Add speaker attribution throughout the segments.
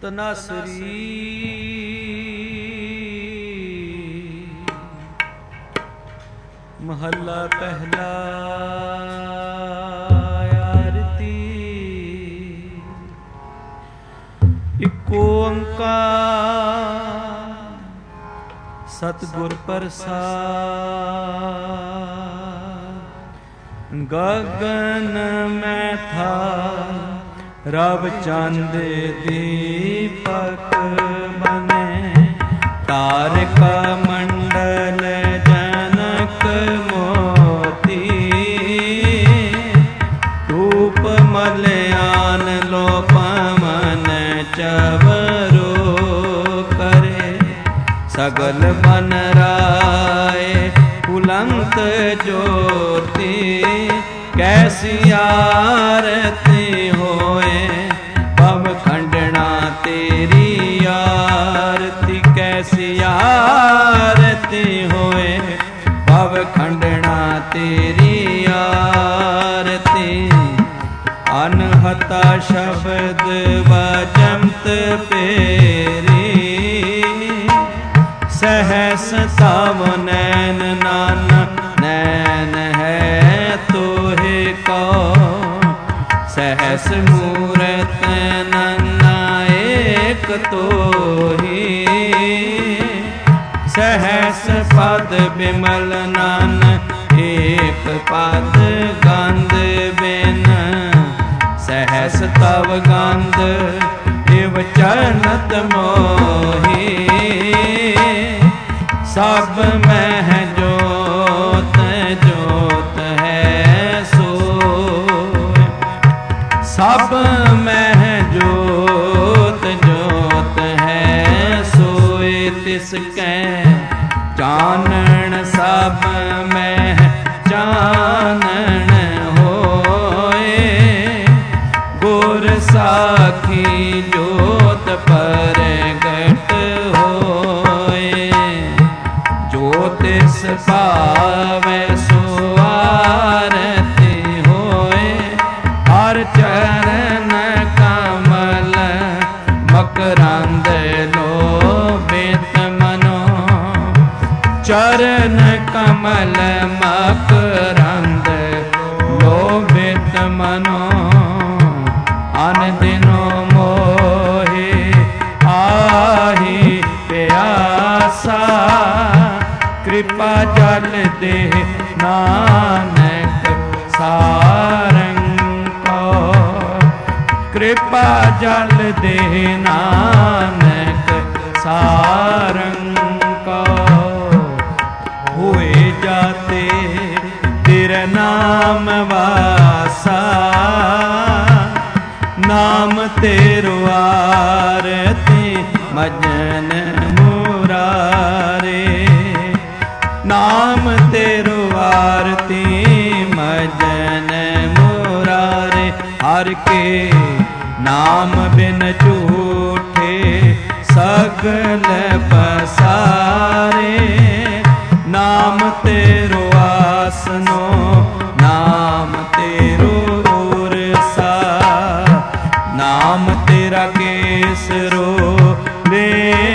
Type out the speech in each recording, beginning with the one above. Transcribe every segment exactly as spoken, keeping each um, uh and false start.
Speaker 1: ਤਨਾਸਰੀ ਮਹੱਲਾ ਪਹਿਲਾ। ਆਰਤੀ ਇਕ ਓੰਕਾਰ ਸਤਿਗੁਰ ਪ੍ਰਸਾਦਿ। ਗਗਨ ਮੈਂ ਥਾ ਰਬ ਚੰਦ ਦੀਪਕ ਬਨੇ। ਤਾਰਕ ਮੰਡਲ ਜਨਕ ਮੋਤੀ। ਧੂਪ ਮਲਿਆਨ ਲੋ ਪਵਨ ਚਵਰੋ ਕਰੇ। ਸਗਲ ਬਨ ਰਾਏ ਉਲੰਤ ਜੋਤੀ। ਕੈਸੀ ਆਰਤੀ ਹੋਏ ਭਵ ਖੰਡਣਾ ਤੇਰੀ ਆਰਤੀ। ਕੈਸੀ ਆਰਤੀ ਹੋਏ ਭਵ ਖੰਡਣਾ ਤੇਰੀ ਆਰਤੀ। ਅਨਹਤਾ ਸ਼ਬਦ ਵਜੰਤ ਪੇਰੀ। ਸਹਸ ਤਵ ਨੈਨ ਨਾਨਕ ਨੈਨ ਹੈ ਤੋਹਿ ਕੋ। ਸਹਸ ਮੂਰਤ ਨੰਨਾ ਏਕ ਤੋਹੀ। ਸਹਸ ਪਦ ਬਿਮਲ ਨਾਨਕ ਏਕ ਪਦ ਗੰਧ ਬਿਨ। ਸਹਸ ਤਵ ਗੰਧ ਇਵ ਚਰਨਤ ਮੋਹੀ। ਸਭ ਮਹਿ ਜੋਤ ਜੋਤ ਹੈ ਸੋਇ। ਸਭ ਮਹਿ ਜੋਤ ਜੋਤ ਹੈ ਸੋਇ। ਤਿਸ ਕੈ ਚਾਨਣ ਸਭ ਮਹਿ ਚਾਨਣ ਹੋਏ। ਗੁਰ ਸਾਖੀ ਜੋਤ ਪ੍ਰਗਟ ਹੋਏ। ਜੋ ਤਿਸ ਭਾਵੈ ਸੋ ਆਰਤੀ ਹੋਏ। ਹਰ ਚਰਨ ਕਮਲ ਮਕਰੰਦ ਲੋਭਿਤ ਮਨੋ। ਚਰਨ ਕਮਲ ਮਕਰੰਦ ਲੋਭਿਤ ਮਨੋ। ਅਨ ਦਿਨੋ ਮੋਹਿ ਆਹੀ ਪਿਆਸਾ। ਕਿਰਪਾ ਜਲ ਦੇ ਨਾਨਕ ਸਾਰੰਗ ਕੋ। ਕਿਰਪਾ ਜਲ ਦੇ ਨਾਨਕ ਸਾਰੰਗ ਕੋ। ਹੋਏ ਜਾਤੇ ਤੇਰੇ ਨਾਮ ਵਾਸਾ। ਨਾਮ ਤੇਰੋ ਆਰਤੀ ਮਜਨ ਮੁਰਾਰੇ। ਨਾਮ ਤੇਰੋ ਆਰਤੀ ਮਜਨ ਮੁਰਾਰੇ। ਹਰ ਕੇ ਨਾਮ ਬਿਨ ਝੂਠੇ ਸਗਲ ਪਸਾਰੇ। ਨਾਮ ਤੇਰੋ ਆਸਨੋ ਨਾਮ ਤੇਰੋ ਉਰਸਾ। ਨਾਮ ਤੇਰਾ ਕੇਸਰੋ ਲੇ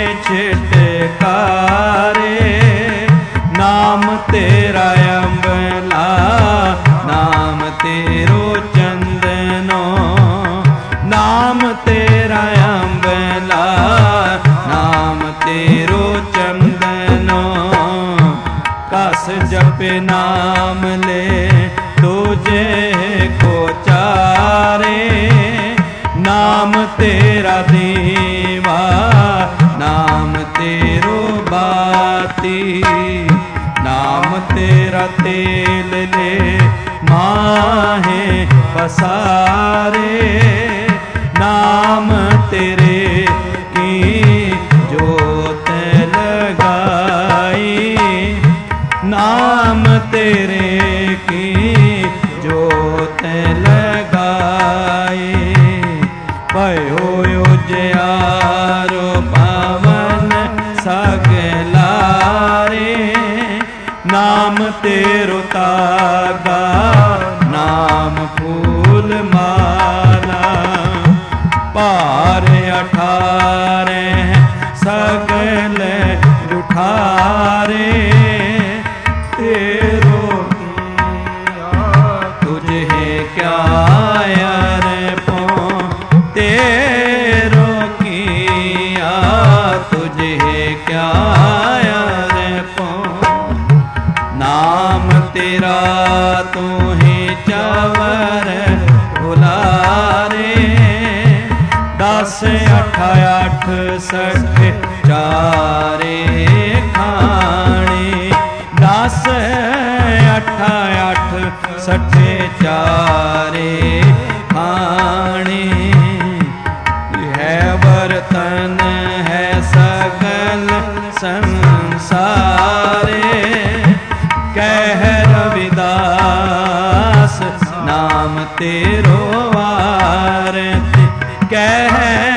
Speaker 1: ਛਿਟਕਾਰੇ। ਨਾਮ ਤੇਰਾ ਅੰਬਲਾ ਨਾਮ ਤੇਰੋ ਚੰਦਨੋ। ਨਾਮ ਤੇਰਾ ਅੰਬਲਾ ਨਾਮ ਤੇਰੋ ਚੰਦਨੋ। ਕਸ ਜਪੇ ਨਾਮ ਲੈ ਤੁਝੇ ਕੋ ਚਾਰੇ। ਨਾਮ ਤੇਰਾ ਦੇਵਾ ਨਾਮ ਤੇਰੋ ਬਾਤੀ। ਨਾਮ ਤੇਰਾ ਤੇਲ ਲੈ ਮਾਹੇ ਪਸਾਰੇ। ਨਾਮ ਤੇਰੇ ਕੀ ਜੋਤ ਲਗਾਈ। ਨਾਮ ਤੇਰੇ ਕੀ ਜੋਤ ਲਗਾਈ। ਭਇਓ ਉਜਿਆਰੋ ਪਵਨ ਸਗਲਾਰੇ। ਨਾਮ ਤੇਰੋ ਤਾਗਾ ਨਾਮ ਫੂਲ ਮਾਲਾ। ਭਾਰ ਅਠਾਰ तेरा तू ही चवर उलारे। दस अठ अठ सठ चारे खाने, दस अठ अठ सठ चारे खाने। है बर्तन है सगल संसारे, कह रविदास नाम तेरो आरती। कह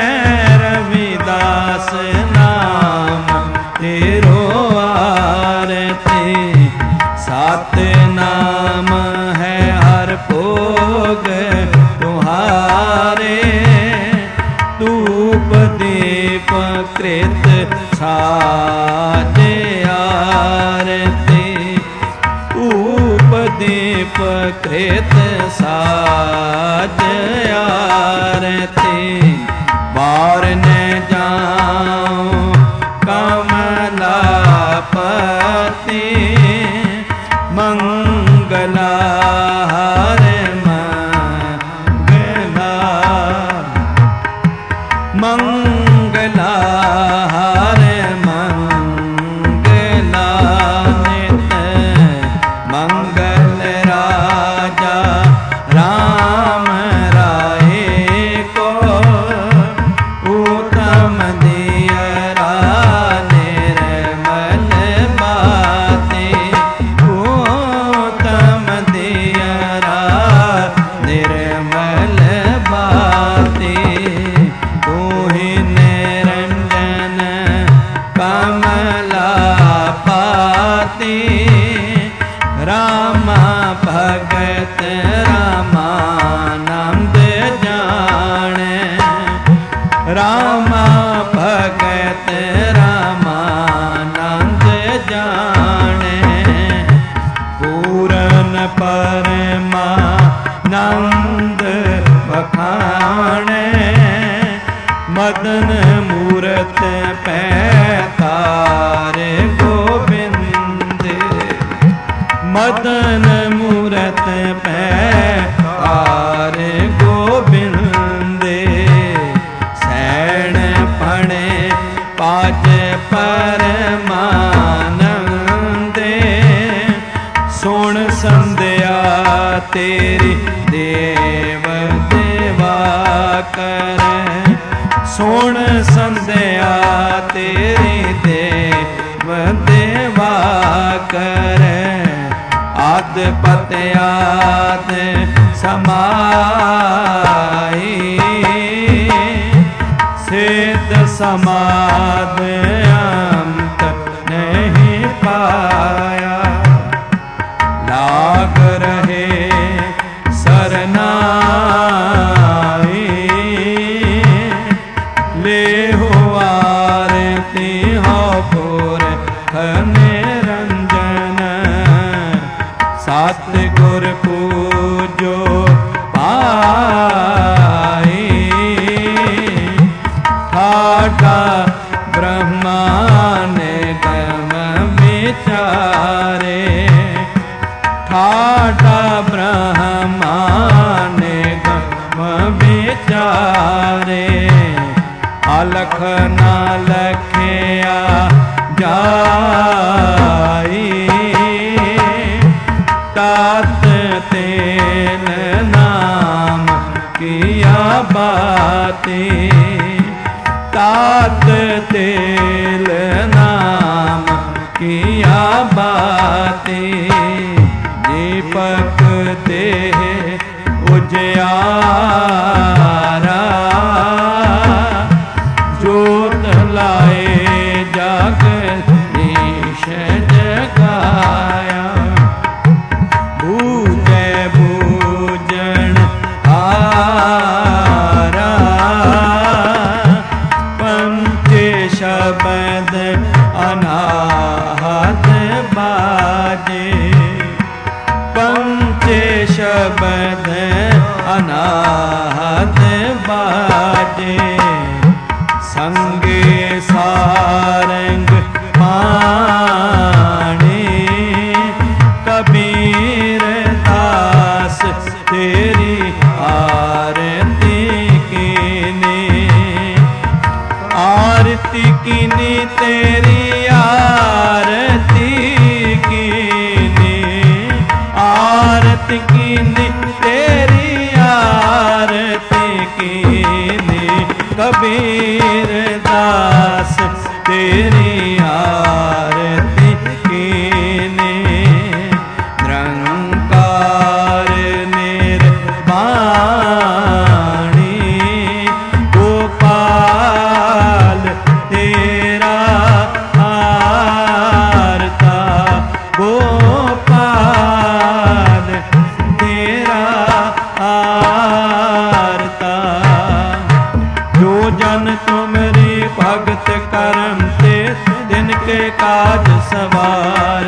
Speaker 1: रविदास नाम तेरो आरती। सात नाम है हर भोग तुम्हारे, धूप दीप कृत साज आरती। धूप दीप कृत साज आरती। बार न जाऊं कमलापति, मंगला हर मंगला। मंगला हर मंगला, नित मंगल राजा राम राय को। उत्तम दियरा निर्मल बाते, उत्तम दियरा निर्मल बाते। तू ही निरंजन कमलापति, रामा भगत रामानंद जाने। रामा भगत रामानंद जाने। पूरन परमानंद बखाने, मदन मूरत पैतार गोविंद। मदन मूरत पैतार गोविंद। सैण पणे पाज परमानंदे, सुन संध्या तेरी देव देवा कर। सुन संध्या तेरी देव देवा कर। आद पत आद समाई, सिद्ध समाद अंत नहीं पाया। लाग रहे सरनाई, ले हो आरती हो पुरख निरंजन। सात गुर पूजो पाई, ठाठा ब्रह्मा निगम विचारे। ठाठा ब्रह्मा निगम विचारे। अलख ना लखया जाई, तात तेल नाम किया बाते। तात तेल नाम किया बाते। दीपक ते उजियारा, जोत लाए जगदीश जगाया। बूझे बूझन हारा, पंचे शब्द अनाहत बाजे। पंचे शब्द अनाहत बाजे। संगे सारंग पाणी, कबीर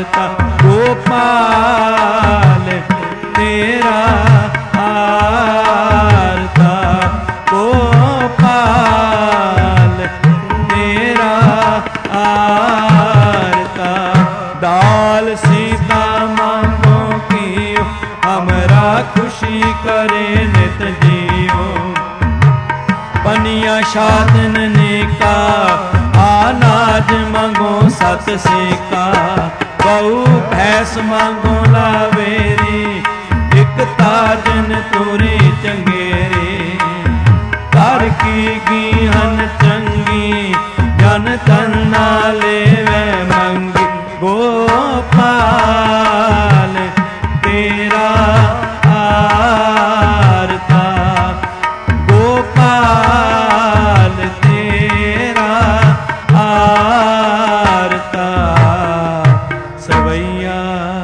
Speaker 1: आरता गोपाल तेरा आरता गोपाल तेरा आरता। दाल सीता मांगो की हमरा खुशी करे नित जियो। पनिया शादन ने का अनाज मांगो सत सेका। बहु भैंस मांगो लावेरी एक ताजन तुरे चंगेरे। कर की गीहन चंगी जन तन ना लेवे मंगी। गोपाल तेरा आरता गोपाल तेरा आरता। सवैया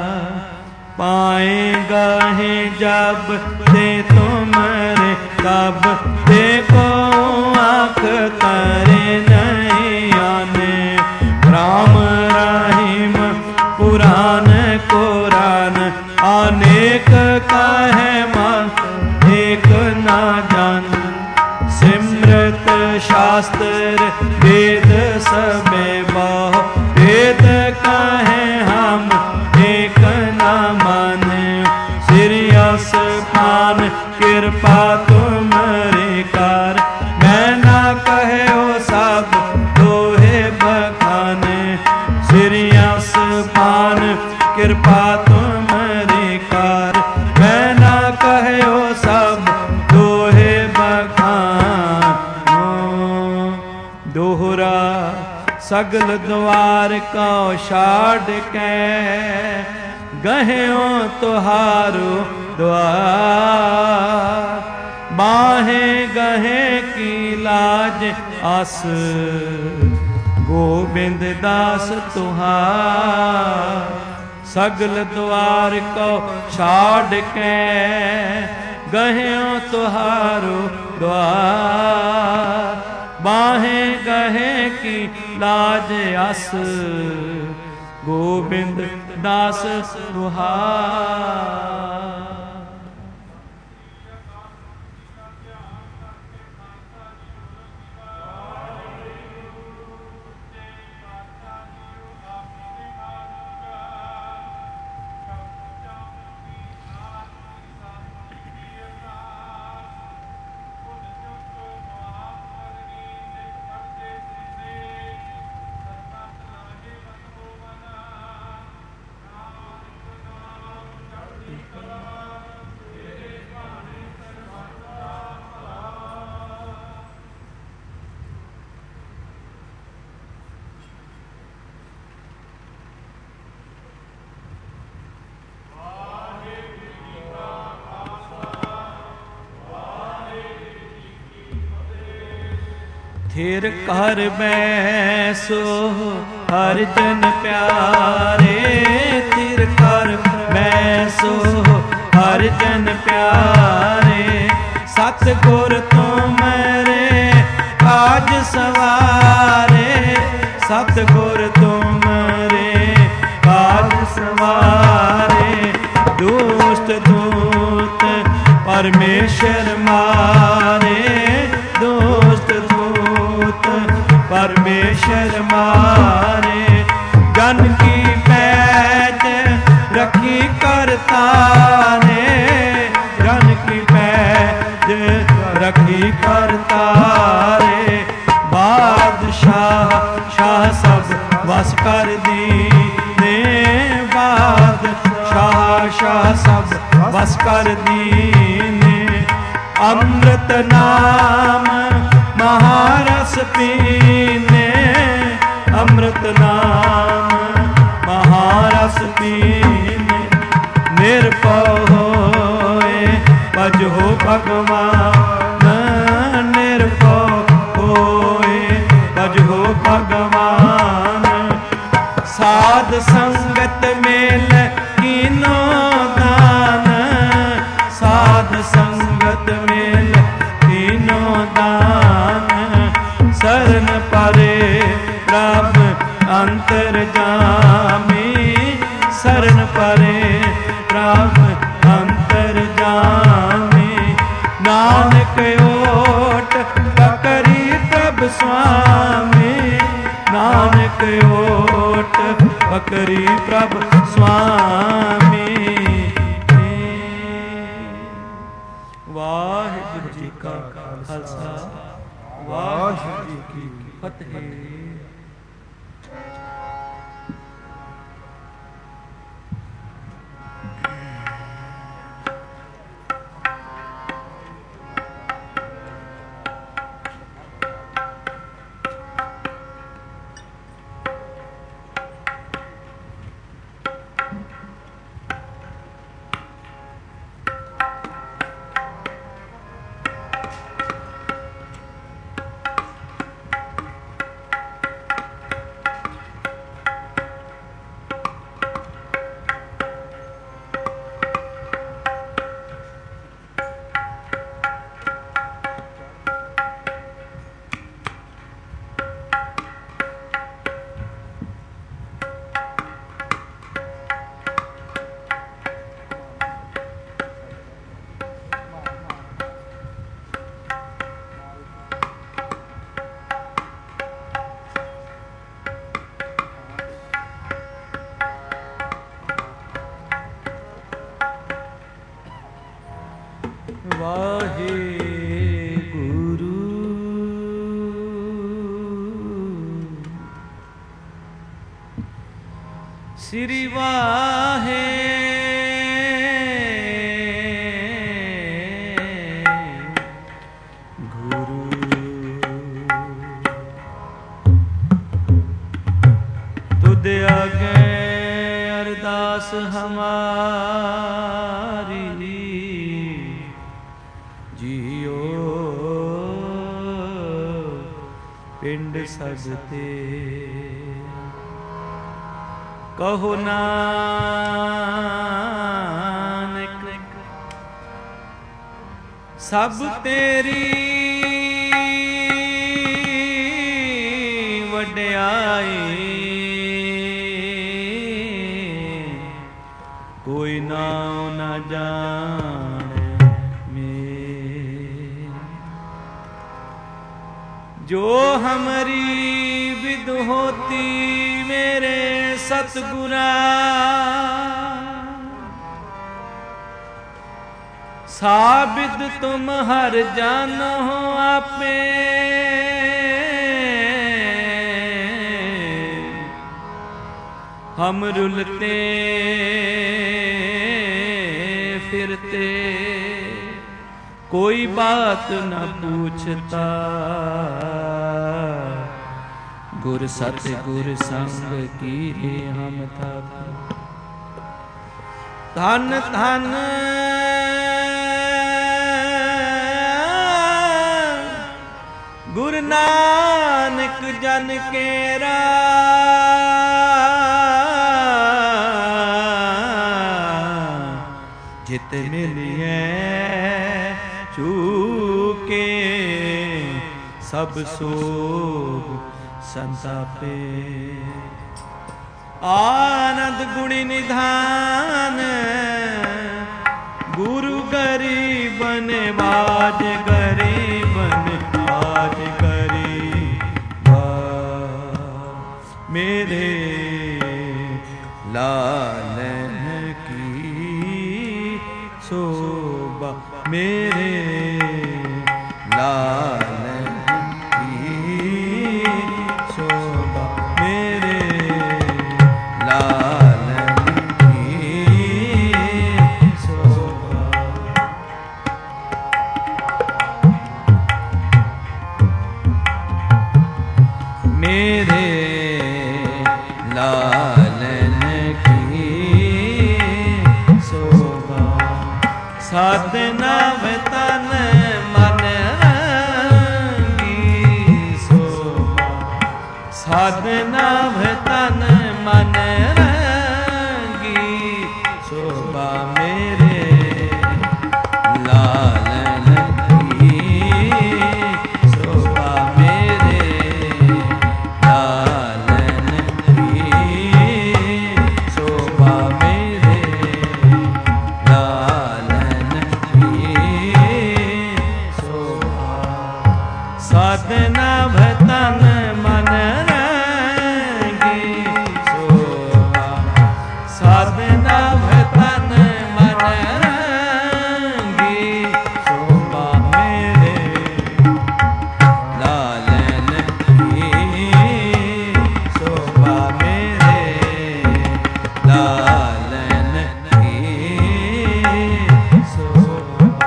Speaker 1: पाएगा है जब दे तुमरे कब देखो आँख तारे नहीं आने। राम रहीम पुराण कुरान अनेक कहे मन एक ना जान। सिमरत शास्त्र वेद सबे बहु वेद कहे हम एक ना माने। सिरियस पान कृपा तुम्हारे कार मैं ना कहे हो सब दोहे बखाने। सिरियस पान कृपा तुम्हारे कार मैं ना कहे हो सब दोहे बखानो। दोहरा सगल द्वार को छाड़ के गह्यो तुहारो द्वार। बाहें गहे की लाज आस गोबिंद दास तुहार। सगल द्वार को छाड़ के गह्यो तुहारो द्वार। बाहें गहे की लाज आस गोबिंद दास तुहार। थिर कर बैसो हर जन प्यारे। थिर कर बैसो हर जन प्यारे। सतगुर तुमरे काज सवारे। सतगुर तुमरे काज सवारे। दुष्ट दूत परमेश्वर मारे। दुष्ट दूत परमेश्वर मारे। जन की पैज रखी करता ने। जन की पैज रखी करता रे। बादशाह शाह सब वस कर दीने। बादशाह शाह सब वस कर दीने। अमृत नाम महारस पीने। अमृत नाम महारस पीने। निर्भय होए भजो भगवान। निर्भय होए भजो भगवान। साध संगत मेल कीनो दान। साध संगत मेल कीनो दान। शरण परे प्रभ अंतर शरण परे प्रभ अंतरजामी। नानक ओट पकड़ी प्रभ स्वामी, नानक ओट पकड़ी प्रभ स्वामी। वाहिगुरु जी का खालसा, वाहिगुरु जी की फतेह। वाहेगुरु श्री वाहे गुरु। तुद आगे अरदास हमारी जियो पिंड सजते। कहो नानक सब तेरी वड्याई, कोई नाम न जाने में। जो हमारी विद होती मेरे सतगुरा, साबिद तुम हर जानो आपे। हम रुलते फिरते कोई बात न पूछता, गुर सत गुर संग की हम था। धन धन गुरु नानक जन केरा, जित मिलिए चूके सब सोग संतापे। आनंद गुणी निधान गुरु गरीबन बाज, गरीबन बाज गरीब। मेरे लाल की शोभा, मेरे लाल की शोभा, मेरे लाल की शोभा। मेरे लालन की शोभा। साधना में तन मन की शोभा, साधना में तन मन की शोभा। मेरे लालन की शोभा, मेरे लालन की शोभा।
Speaker 2: साधना भतन मन रंगी शोभा मेरे लालन की शोभा मेरे लालन की शोभा।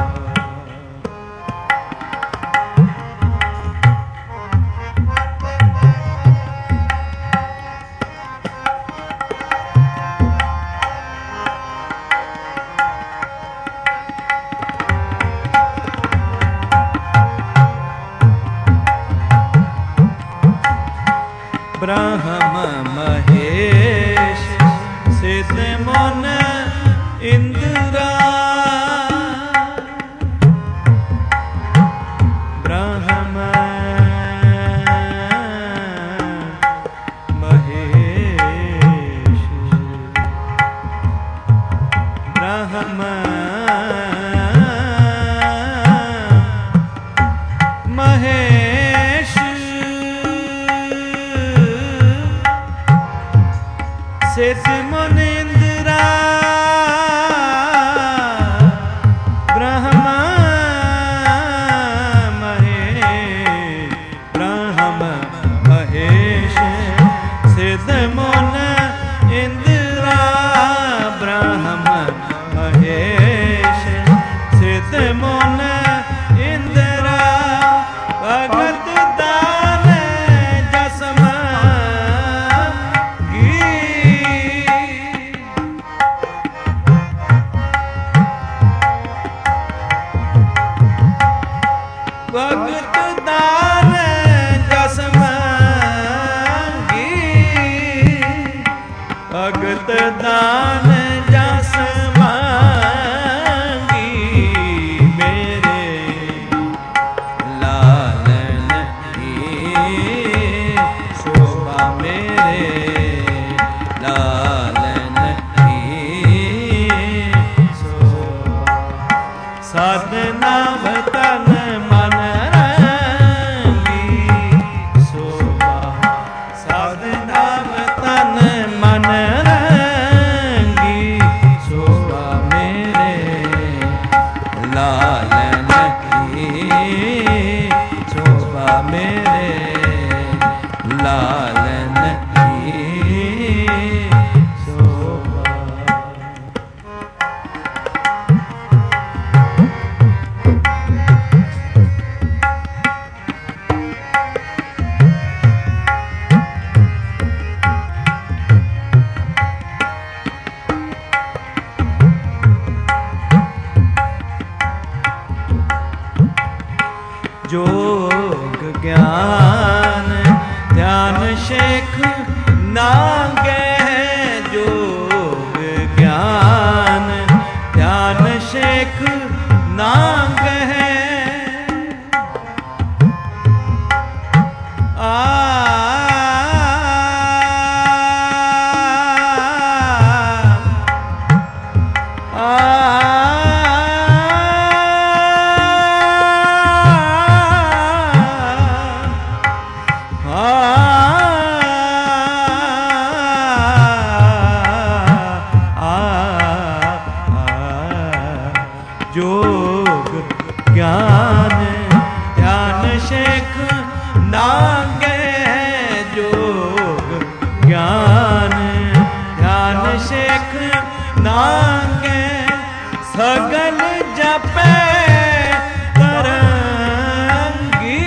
Speaker 2: ब्रह्म महेश सिद्ध मन इंद्रा ब्रह्म महेश ब्रह्म महेश सिद्ध मुनींद्रा ब्रह्म महेश ब्रह्म महेश सिद्ध मुन इंद्रा ब्रह्म महेश सिद्ध मुन इंद्रा भगत दान जसमगी भगत दान जसमगी भगत दान जसमगी मेरे लालन की शोभा मेरे लालन की शोभा। साधना भतन मन रंगी शोभा साधना भतन मन रंगी शोभा मेरे लालन की शोभा मेरे लालन की शोभा। जोग ज्ञान ध्यान शेख नागे जोग ज्ञान ध्यान शेख नागे आ जोग ज्ञान ध्यान शेख नागे जोग ज्ञान ध्यान शेख नागे सगल जपे तरंगी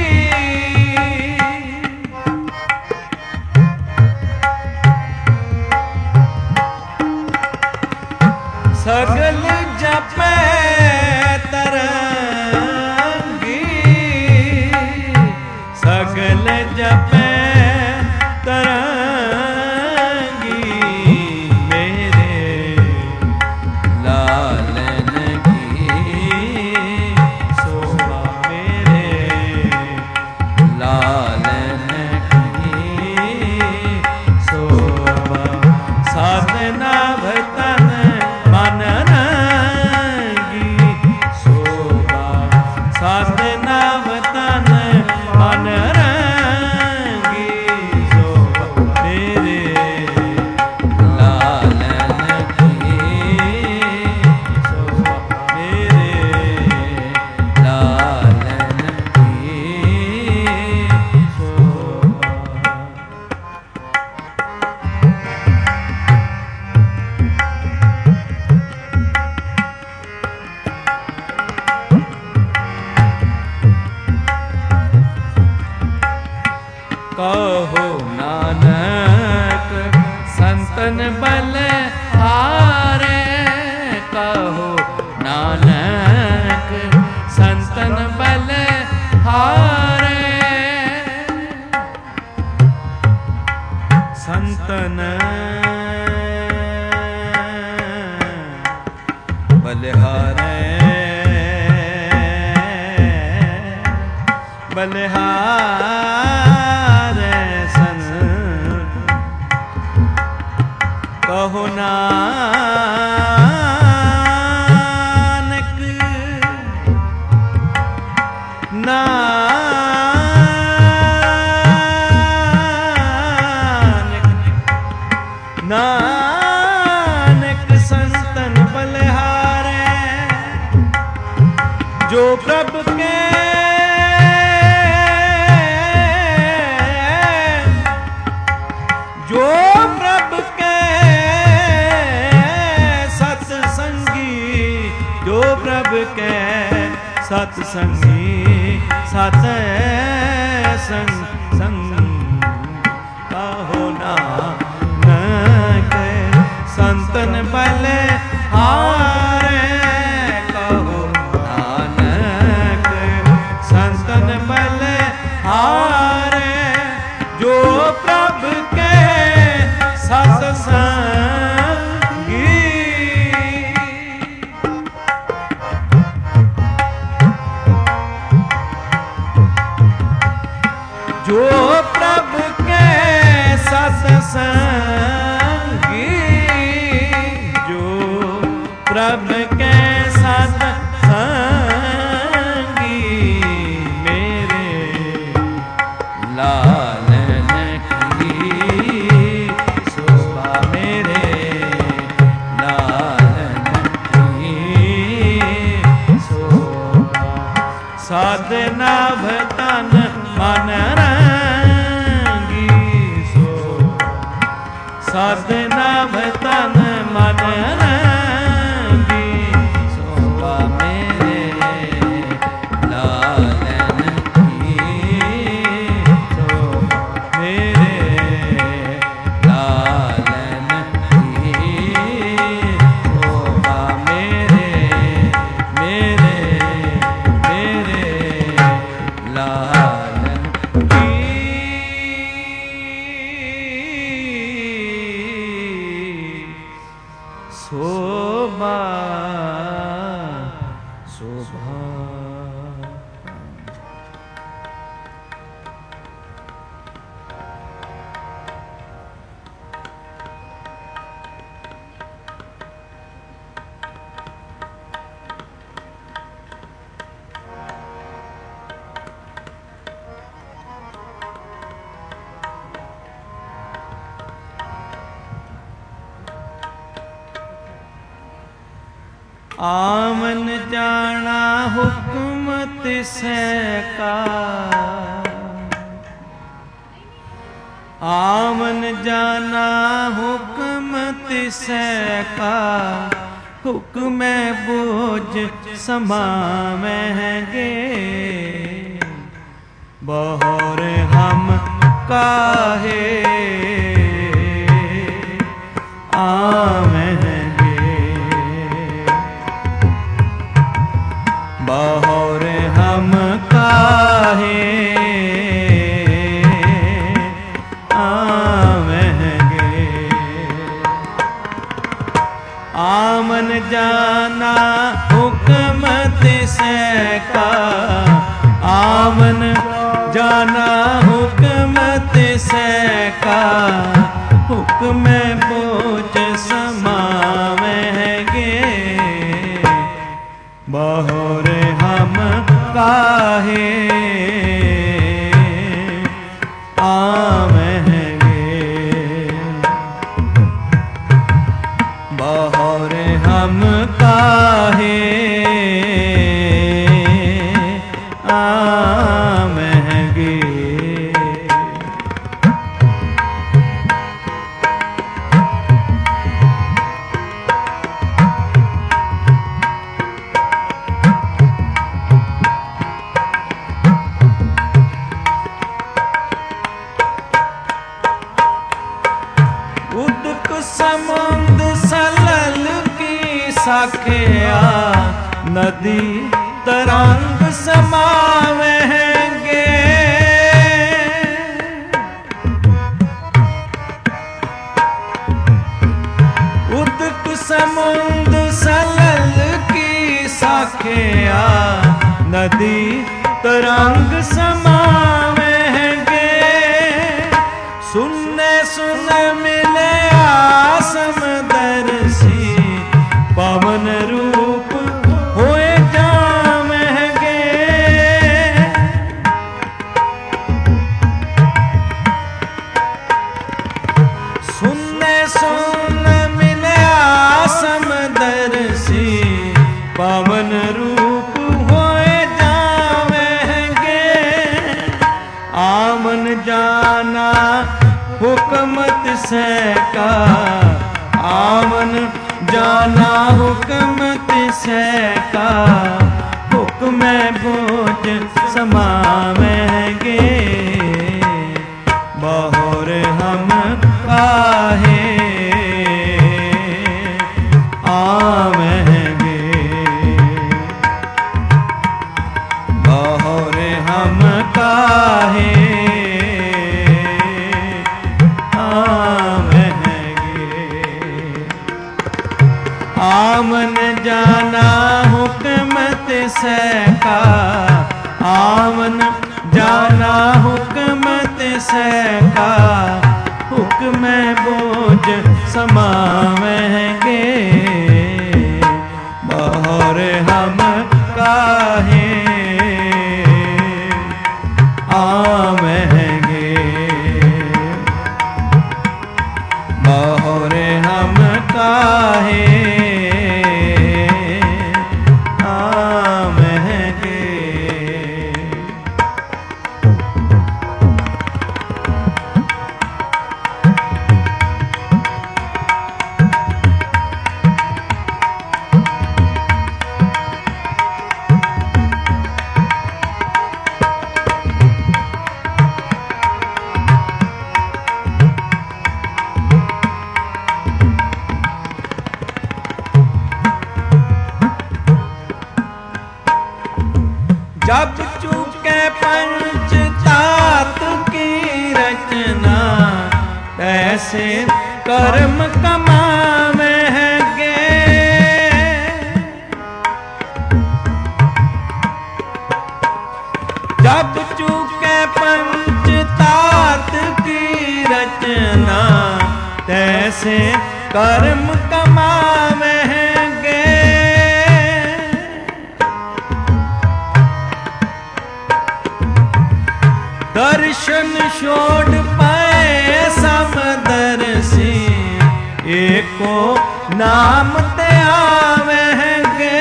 Speaker 2: सगल जपे तरंगी सगल जपे तरंगी मेरे लालन की शोभा मेरे लालन की शोभा। साधना भतन मन रंगी बलिहारे बलिहारे सन कहो नानक नानक नानक संतन बलिहारे जो प्रभु के जो प्रभु के सत्संगी जो प्रभु के सत्संगी सत संग संग कहो नानक संतन बलिहारे कहो नानक संतन बलिहारे जो प्रभु के सत्संगी जो प्रभु के सत्संगी जो प्रभु के सत्संगी मेरे लालन की शोभा मेरे लालन की शोभा साधना भतन मन रंगी सो साधना भतन मन रंगी शोभा मेरे लालन की शोभा मेरे लालन की शोभा मेरे मेरे मेरे लालन की शोभा शोभा आमन जाना हुक्म तिसे का आमन जाना हुक्म तिसे का हुक्म बोझ समावेंगे बहोर हम काहे आवेंगे बहोर हम काहे आवेंगे आमन जाना हुक्म तिसे का आमन जाना हुक्म तिसे का हुक्म बोझ समावेंगे बहोर हम काहे आवेंगे बहोर हम काहे आवेंगे समुंद सलल की साखिया नदी तरंग समावेंगे उदक समुंद सलल की साखिया नदी तरंग समावेंगे। सुनने सुन मिले आसम दर्शी पवन रूप होए जावेंगे। सुनने सुन मिले आसम दर्शी पवन रूप होए जावेंगे। आमन जाना हुकमत से का, आमन जाना हुकमत से का, हुक्म बोझ समावेंगे। बहुर हम काहे आवेंगे, बहुर हम काहे आमन जाना हुकमत से का, आमन जाना हुकमत से का, हुक्म बोझ समावेंगे। बहुर हम काहे आवेंगे, बहुर हम काहे जब चूके पंच तात की रचना, ऐसे कर्म कमावेंगे। जब चूके पंच तात की रचना, तैसे कर्म कमावेंगे। दर्शन छोड़ पाए समदर्शी, एको नाम ते आवेंगे।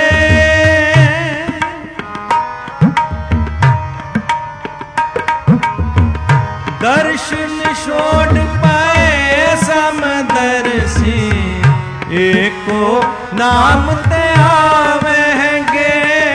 Speaker 2: दर्शन छोड़ पाए समदर्शी, एको नाम ते आवेंगे।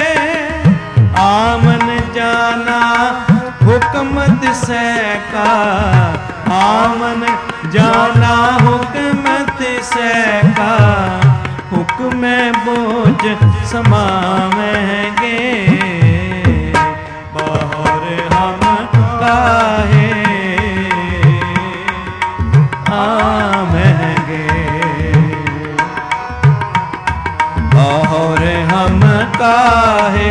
Speaker 2: आमन जाना हुकमत से का, आमन जाना हुकमत से का, हुक्म बोझ समावेंगे। बहुर हम काहे आवेंगे, बहुर हम काहे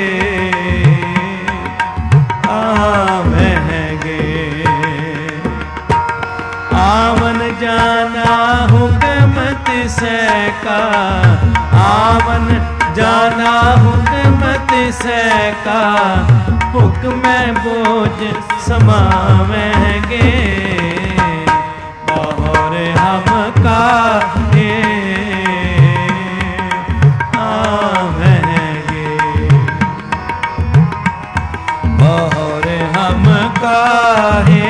Speaker 2: आमन जाना हुकमत से का, आमन जाना हुकमत से का, हुक्म बोझ समावेंगे। बहुर हम काहे आवेंगे, बहुर हम काहे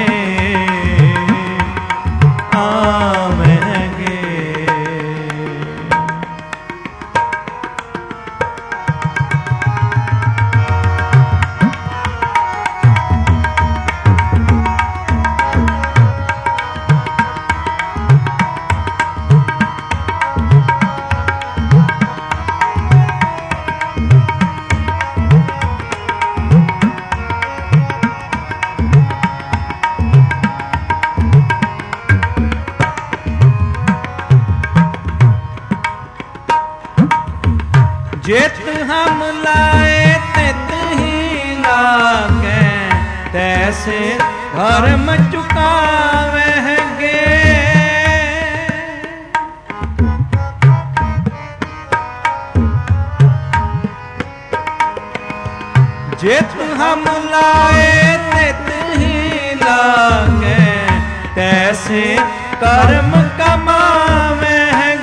Speaker 2: जित हम लाए तित ही लागे, तैसे धर्म चुकावेंगे। जित हम लाए तित ही लागे, तैसे कर्म कमावेंगे।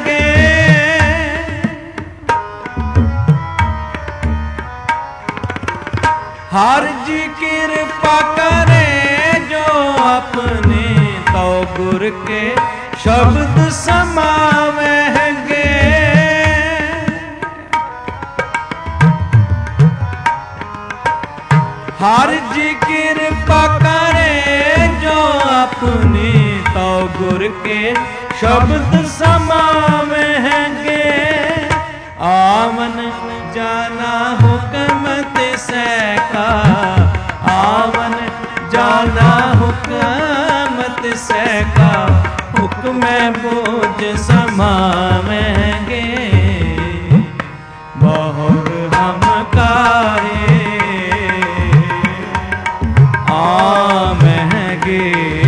Speaker 2: हर जी कृपा करे जो अपने, तो गुर के शब्द समावेंगे। हर जी कृपा करे जो अपने, तो गुर के शब्द समावेंगे। आवन जाना हुक्म तिसै का, आवन जाना हुक्म तिसै का, हुक्म बोझ समावेंगे। बहुर हम काहे आवेंगे,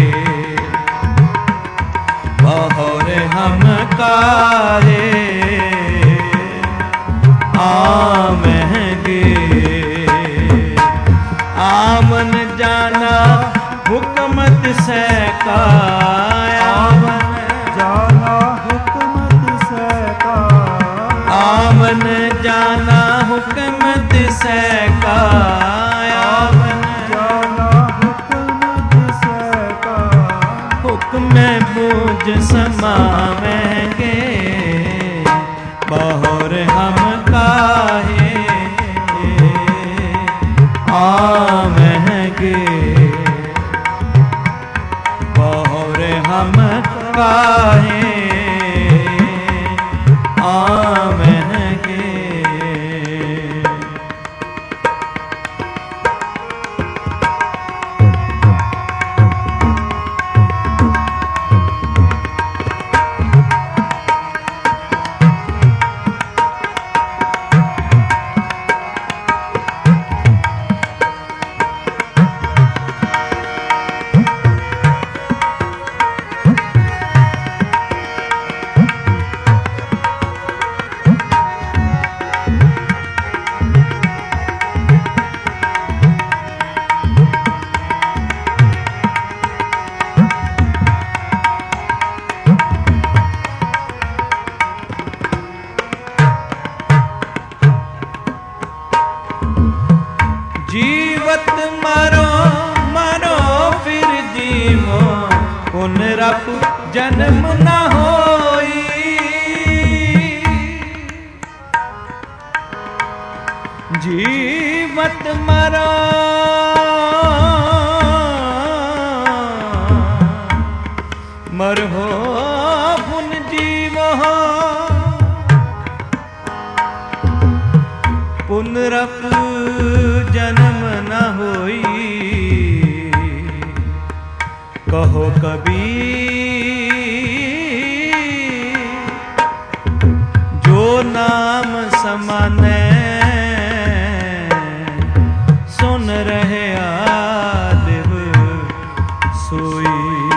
Speaker 2: बहुर हम काहे आवेंगे। आमन जाना हुक्म तिसै का, आमन
Speaker 1: जाना हुक्म तिसै का,
Speaker 2: आमन जाना हुक्म तिसै का, आमन
Speaker 1: जाना हुक्म तिसै का,
Speaker 2: हुक्म बोझ समावेंगे। बहुर हम काहे आवेंगे, बहुर हम काहे आवेंगे। जीवत मरो मरो फिर जीवो, पुनरप जन्म न होई। जीवत मरो मरहो पुन जीवो, पुनरप जन्म न होई। कहो कबीर जो नाम समाने, सुन रहे आदिव सोई।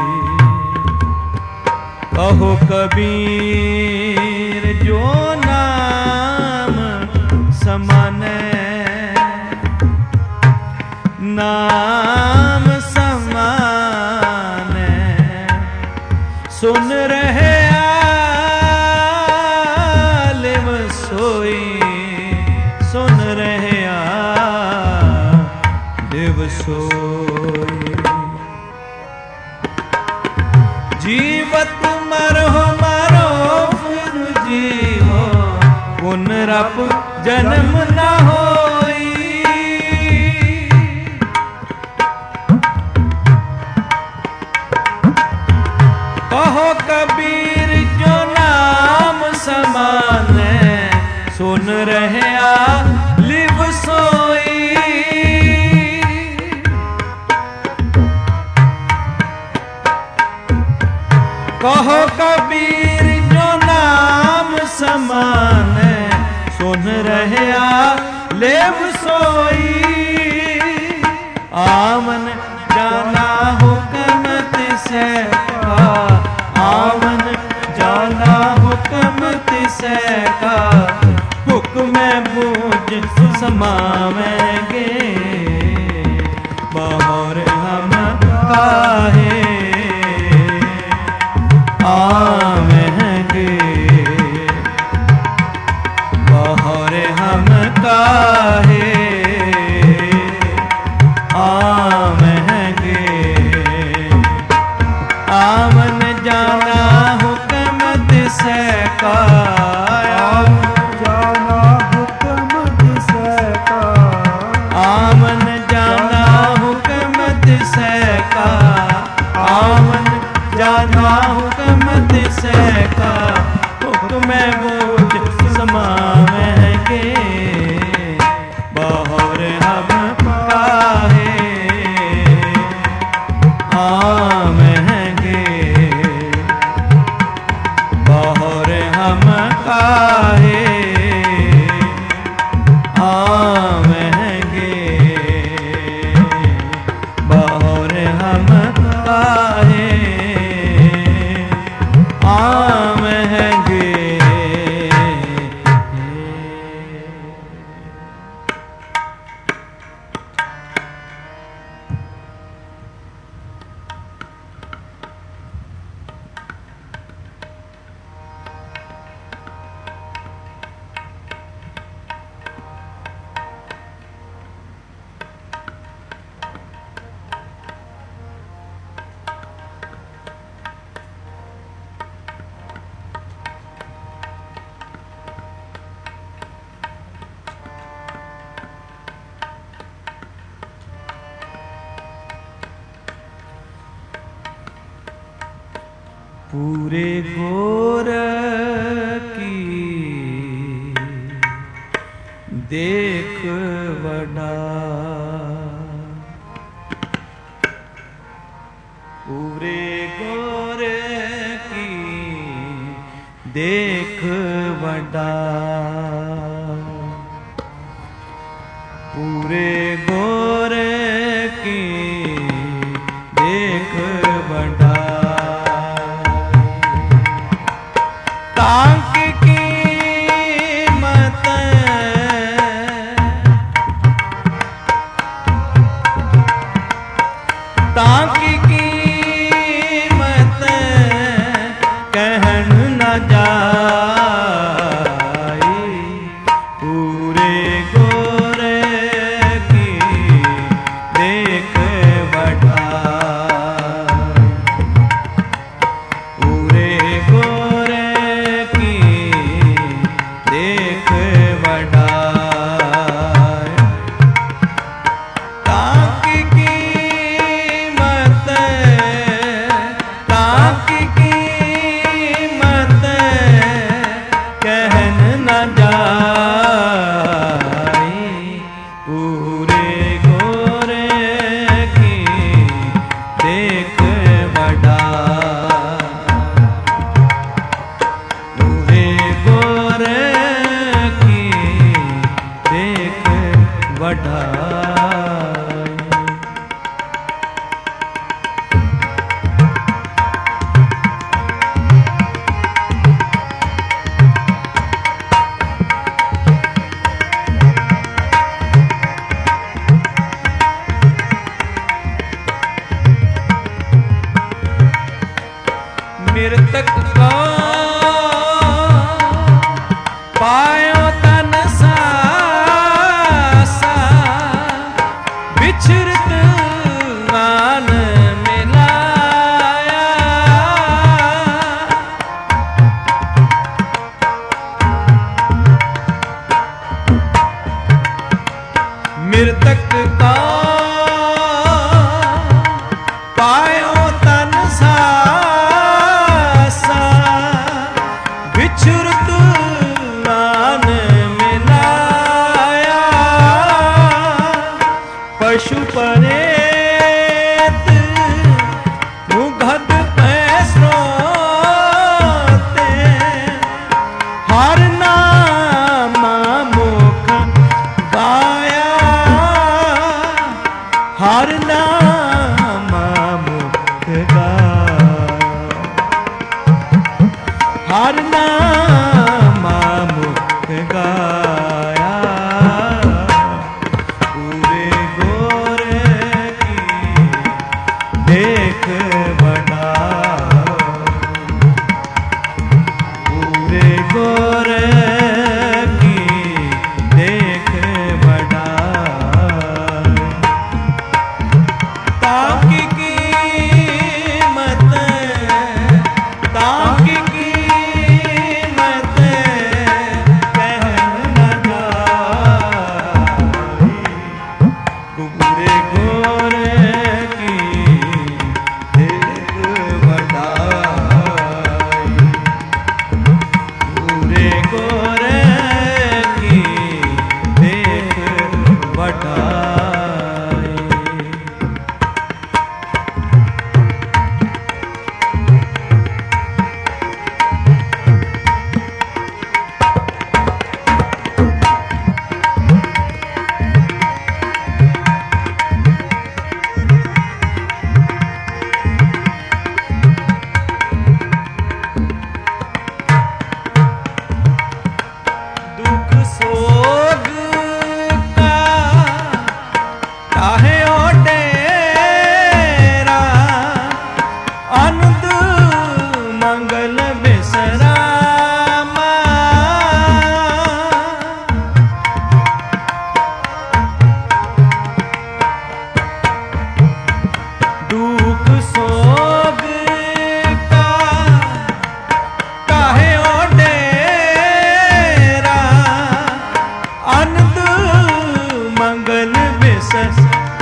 Speaker 2: कहो कबीर जो नाम समाने, नाम समाने, सुन रहे आलिम सोई। सुन रहे आलिम सोई। जीवत मरो मरो फिर जीवो, पुनरप जन्म न होई। कहो कबीर जो नाम समाने, सुन रहे आलिम सोई। कहो कबीर जो नाम समाने, सुन रहया लेव सोई। आवन जाना हुक्म तिसै का, आवन जाना हुक्म तिसै का, हुक्म बूझ समावेंगे बहुर हम काहे आवेंगे, बहुर हम काहे आवेंगे। आवन जाना हुक्म तिसै का, आवन जाना हुक्म तिसै का, आवन जाना हुक्म तिसै का, हुक्म बूझ समावेंगे बहुर हम काहे आवेंगे, बहुर हम काहे आवेंगे, बहुर हम काहे आवेंगे। पूरे गोर की देख वडा, पूरे गोर की देख वडा, पूरे गोर की देख वडा, तांक कीमत तांक कीमत कहन न जाई,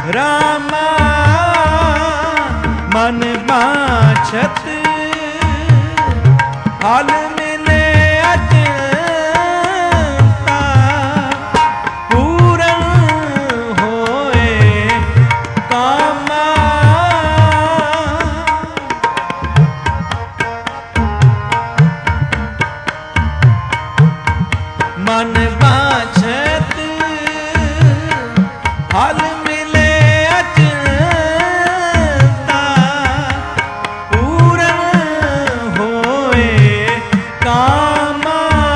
Speaker 2: रामा मन बाछत हाल मिले अचंता पूरन होए कामा मन बाछत हाल मिले अचंता पूरन होए कामा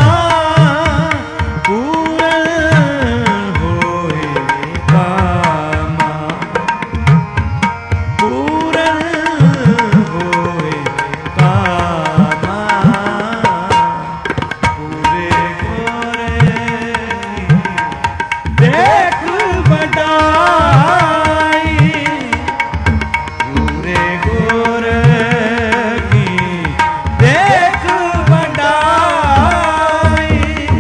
Speaker 2: पूरन होए कामा पूरन होए कामा पूरे गोरे देख बड़ाई पूरे गोरे की देख बड़ाई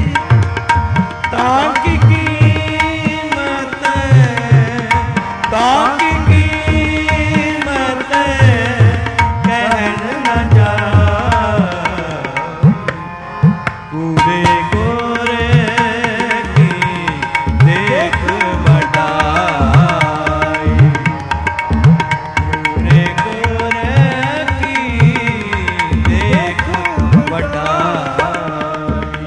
Speaker 2: ताकि कीमत ताकि कीमत कहन न जा पूरे गोरे की देख बड़ाई पूरे गोरे की देख बड़ाई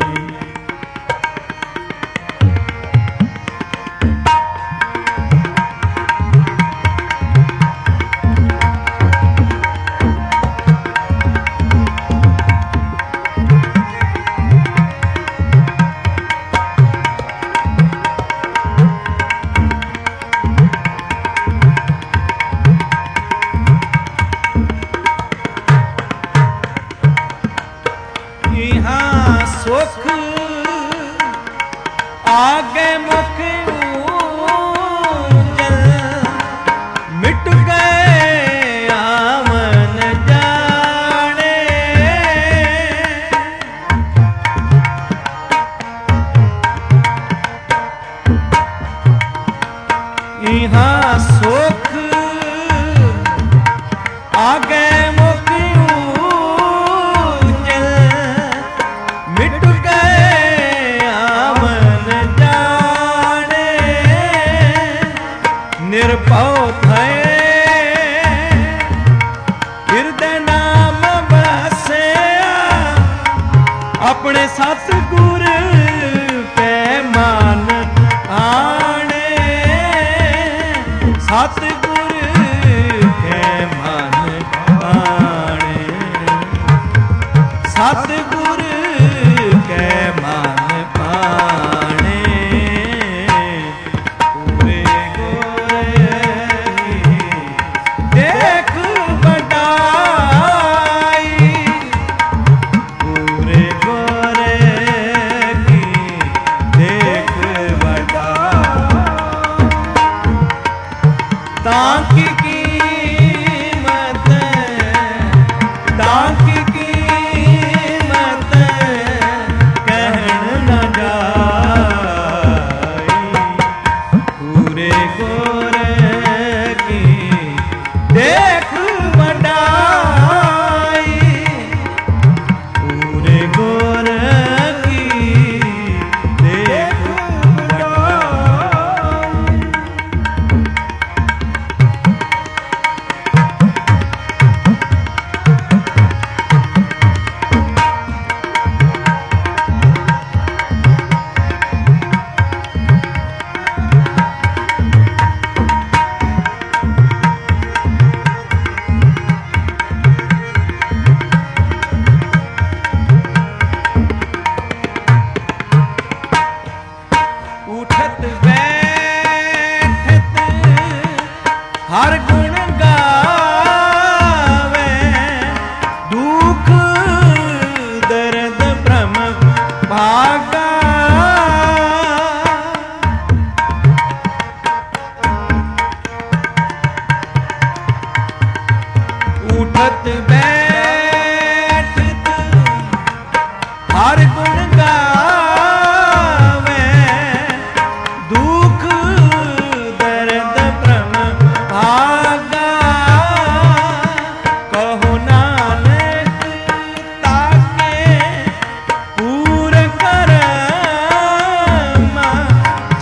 Speaker 2: यहाँ सुख आगे मुख ऊंचल मिट गए आमन जाने यहाँ सुख आगे मुख ऊंचल मिट गए आमन जाने निर्भव थे हृदय नाम बसया अपने सतगुर के मान आने सत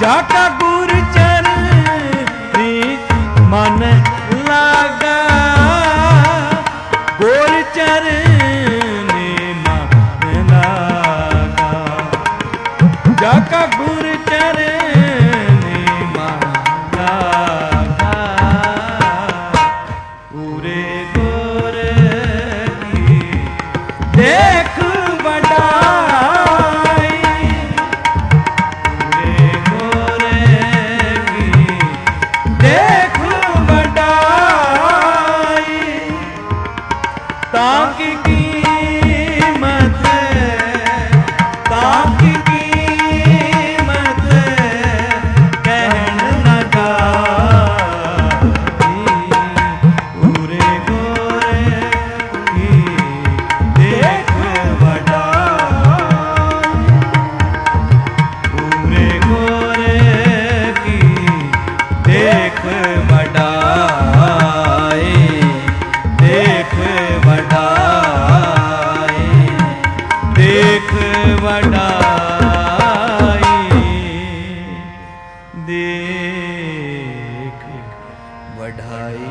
Speaker 2: जाका गुर चरनी मन लागा, गुर चरनी मन लागा, जाका गुर चरनी मन लागा। पूरे गुर की देख बढ़ाई, पूरे गुर की देख बढ़ाई, ताकि कीमत ताकि कीमत कहन लगा। पूरे गुर की देख बढ़ाई, पूरे गुर की देख बढ़ाई, देख बढ़ाई, देख बढ़ाई, देख बढ़ाई।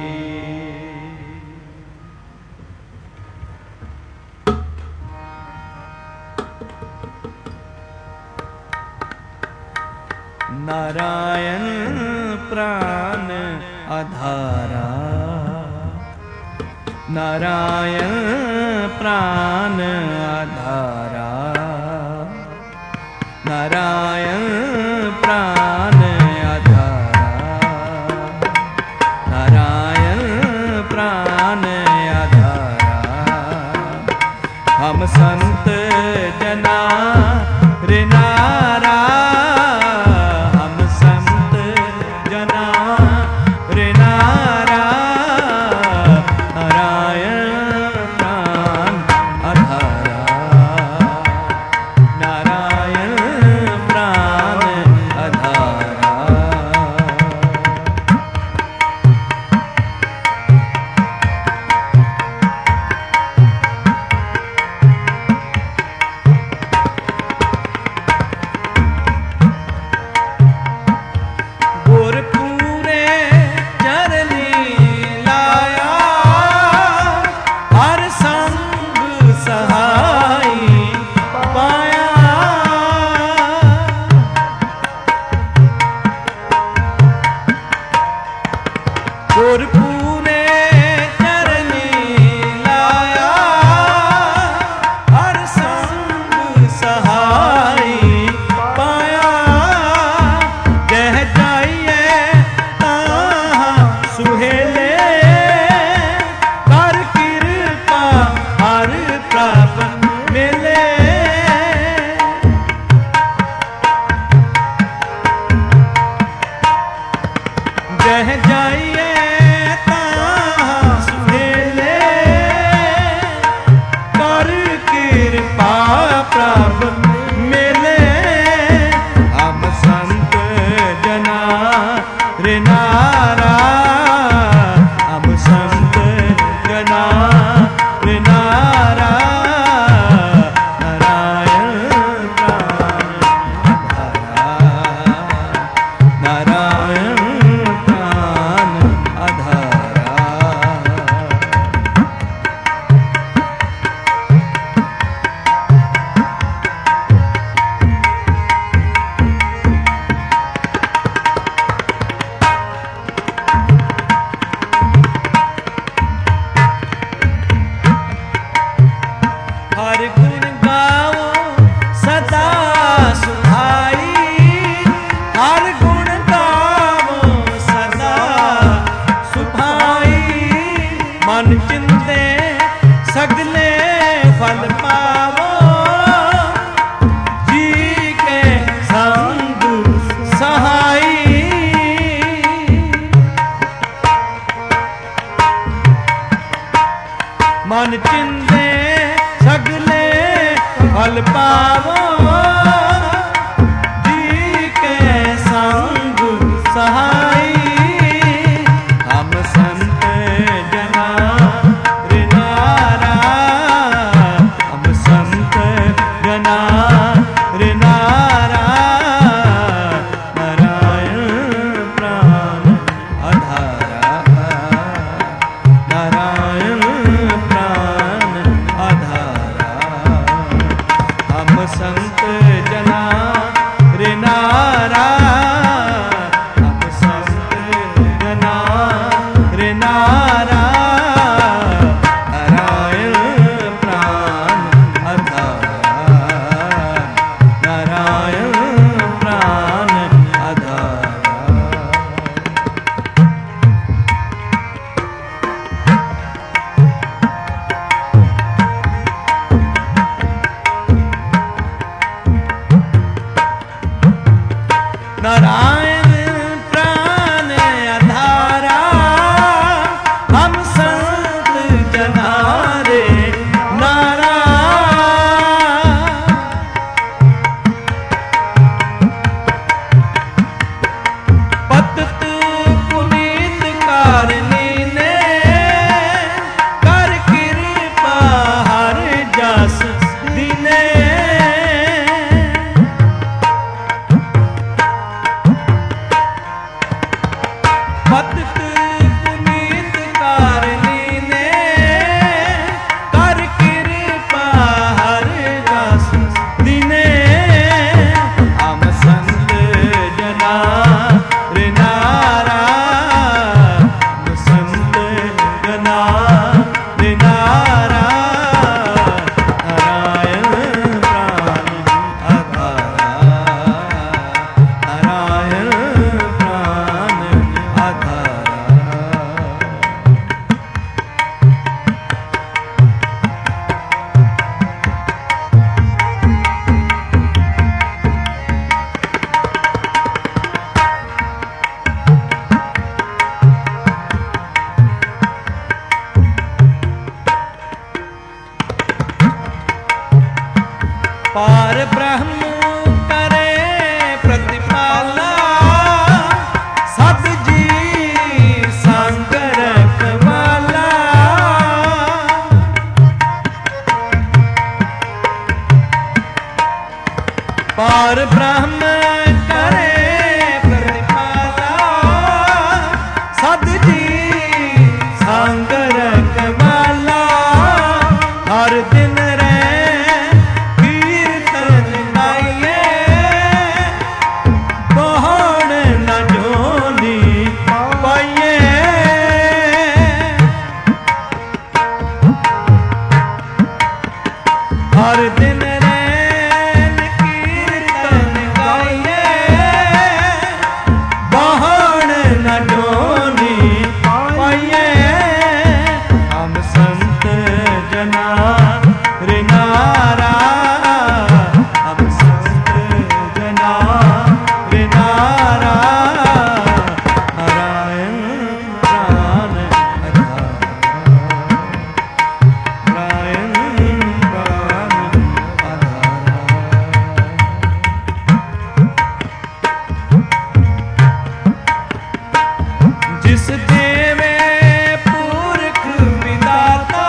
Speaker 2: नारायण प्राण आधारा, नारायण प्राण आधारा, नारायण प्राण आधारा, नारायण प्राण आधारा। हम संत जना रे नारा, हम संत जना रे नारा, नारायण प्राण आधारा, नारायण प्राण और ब्रह्म करे प्रतिपाला सद जी संग रखवाला हर दिन रे कीर्तन गाइए बहुड़ न जोनी पाइए हर दिन रैन कीर्तन गाइए बहुड़ न जोनी पाइए हम संत जना रिनारा हम संत जना रिनारा नारायण प्राण नारायण प्राण जिस देवे पुरख विदाता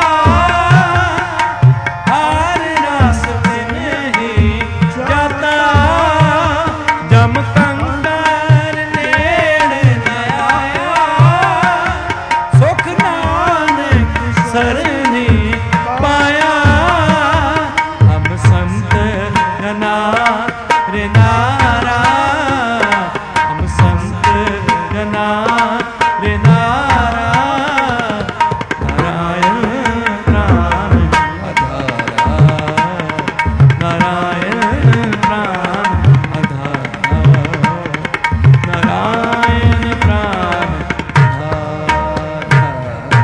Speaker 2: हार रास नहीं जाता जम कंकर नेड़ न आया सुख नानक सरनी पाया हम संत जना रिनारा हम संत जना रिनारा नारायण प्राण आधारा नारायण प्राण आधारा नारायण प्राण आधारा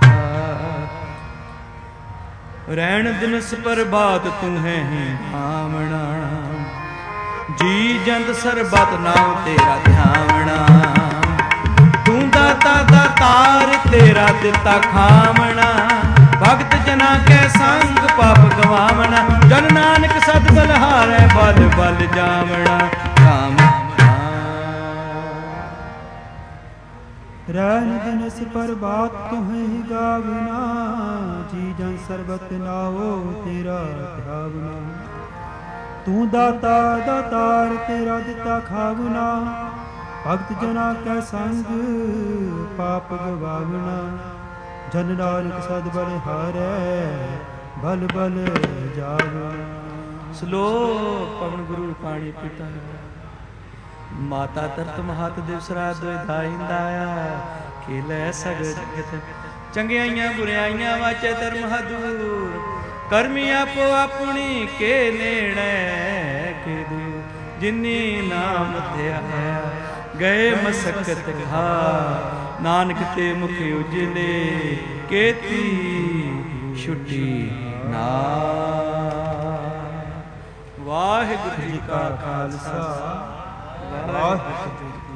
Speaker 2: रैण दिनस पर बात तू है ही भावना जी जंत सरबत नाम तेरा ध्यावना तू दाता दातार तेरा दिता खावना भगत जना के संग पाप गवावना जन नानक सत बलहारै बल बल जावना काम
Speaker 1: रैन दिनस पर बात तुम्हें ही गावना जी जन सरबत नाओ तेरा ध्यावना तू दाता दातार तेरा दिता खावना भगत जना कै संग पाप गवावना जन नानक सद बलिहारै बल बल जावना
Speaker 2: श्लोक पवन गुरु पाणी पिता माता तरत महत दिवसरा ਦੁਇਦਾਇੰਦਾਇਆ ਖੇਲੇ ਸਗ ਜਗਤ ਚੰਗਿਆਈਆਂ ਬੁਰਿਆਈਆਂ ਵਾਚੇ ਧਰਮ ਹਦੂਰ ਕਰਮੀ ਆਪੋ ਆਪਣੀ ਕੇ ਨੇੜੇ ਕੇ ਦੂਰ ਜਿਨੀ ਨਾਮ ਧਿਆਇਆ ਗਏ ਮਸਕਤ ਖਾ ਨਾਨਕ ਤੇ ਮੁਖ ਉਜਲੇ ਕੇਤੀ ਛੁੱਟੀ ਨਾ ਵਾਹਿਗੁਰੂ ਜੀ ਕਾ ਖਾਲਸਾ ਵਾਹਿਗੁਰੂ ਜੀ